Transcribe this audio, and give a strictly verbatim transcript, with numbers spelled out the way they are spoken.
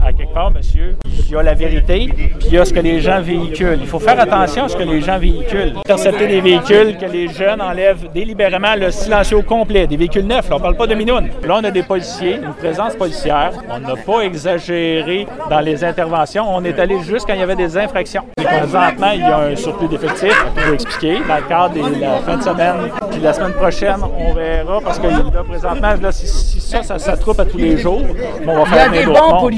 À quelque part, monsieur, il y a la vérité, puis il y a ce que les gens véhiculent. Il faut faire attention à ce que les gens véhiculent. Intercepter des véhicules que les jeunes enlèvent délibérément le silencieux au complet, des véhicules neufs, là, on ne parle pas de minounes. Là, on a des policiers, une présence policière. On n'a pas exagéré dans les interventions. On est allé juste quand il y avait des infractions. Et présentement, il y a un surplus d'effectifs, on peut expliquer, dans le cadre de la fin de semaine. Puis la semaine prochaine, on verra, parce que là, présentement, là, si, si ça, ça s'attroupe à tous les jours, on va faire un autre monde.